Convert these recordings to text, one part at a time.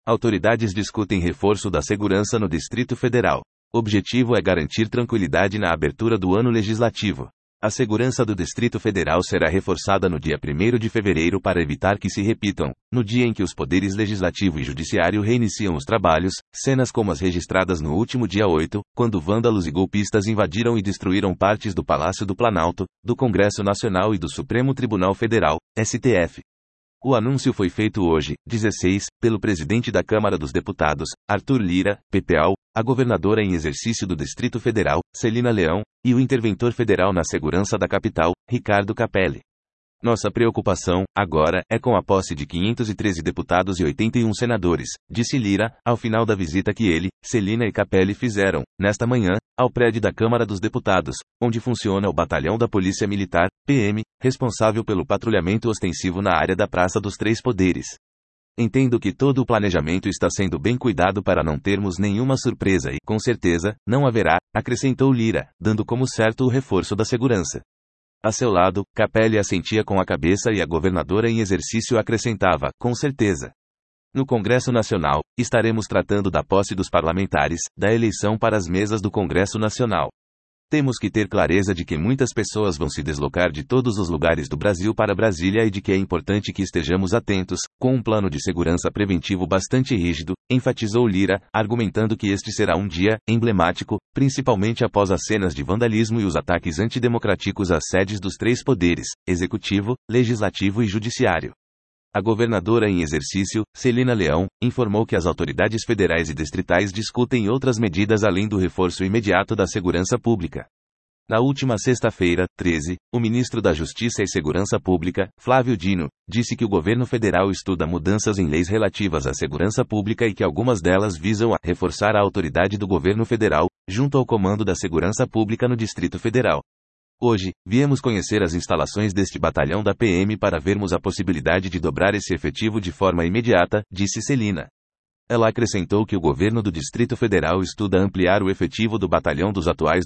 Autoridades discutem reforço da segurança no Distrito Federal. Objetivo é garantir tranquilidade na abertura do ano legislativo. A segurança do Distrito Federal será reforçada no dia 1º de fevereiro para evitar que se repitam, no dia em que os poderes legislativo e judiciário reiniciam os trabalhos, cenas como as registradas no último dia 8, quando vândalos e golpistas invadiram e destruíram partes do Palácio do Planalto, do Congresso Nacional e do Supremo Tribunal Federal, STF. O anúncio foi feito hoje, 16, pelo presidente da Câmara dos Deputados, Arthur Lira, PPAU, a governadora em exercício do Distrito Federal, Celina Leão, e o interventor federal na segurança da capital, Ricardo Capelli. Nossa preocupação, agora, é com a posse de 513 deputados e 81 senadores, disse Lira, ao final da visita que ele, Celina e Capelli fizeram, nesta manhã, ao prédio da Câmara dos Deputados, onde funciona o Batalhão da Polícia Militar, PM, responsável pelo patrulhamento ostensivo na área da Praça dos Três Poderes. Entendo que todo o planejamento está sendo bem cuidado para não termos nenhuma surpresa e, com certeza, não haverá, acrescentou Lira, dando como certo o reforço da segurança. A seu lado, Capelli assentia com a cabeça e a governadora em exercício acrescentava, com certeza. No Congresso Nacional, estaremos tratando da posse dos parlamentares, da eleição para as mesas do Congresso Nacional. Temos que ter clareza de que muitas pessoas vão se deslocar de todos os lugares do Brasil para Brasília e de que é importante que estejamos atentos, com um plano de segurança preventivo bastante rígido, enfatizou Lira, argumentando que este será um dia emblemático, principalmente após as cenas de vandalismo e os ataques antidemocráticos às sedes dos três poderes, executivo, legislativo e judiciário. A governadora em exercício, Celina Leão, informou que as autoridades federais e distritais discutem outras medidas além do reforço imediato da segurança pública. Na última sexta-feira, 13, o ministro da Justiça e Segurança Pública, Flávio Dino, disse que o governo federal estuda mudanças em leis relativas à segurança pública e que algumas delas visam a reforçar a autoridade do governo federal, junto ao comando da segurança pública no Distrito Federal. Hoje, viemos conhecer as instalações deste batalhão da PM para vermos a possibilidade de dobrar esse efetivo de forma imediata, disse Celina. Ela acrescentou que o governo do Distrito Federal estuda ampliar o efetivo do batalhão dos atuais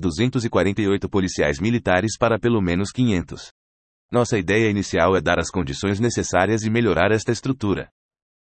248 policiais militares para pelo menos 500. Nossa ideia inicial é dar as condições necessárias e melhorar esta estrutura.